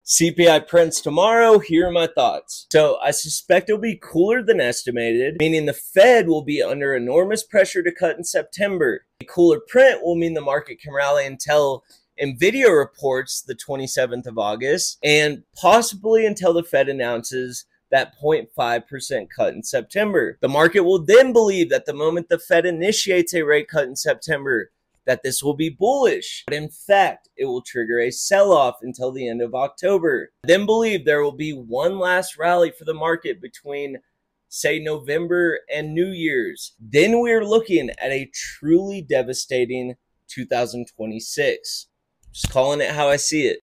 CPI prints tomorrow. Here are my thoughts. So I suspect it'll be cooler than estimated, meaning the Fed will be under enormous pressure to cut in September. A cooler print will mean the market can rally until NVIDIA reports the 27th of August and possibly until the Fed announces that 0.5% cut in September. The market will then believe that the moment the Fed initiates a rate cut in September, that this will be bullish. But in fact, it will trigger a sell-off until the end of October. Then believe there will be one last rally for the market between, say, November and New Year's. Then we're looking at a truly devastating 2026. Just calling it how I see it.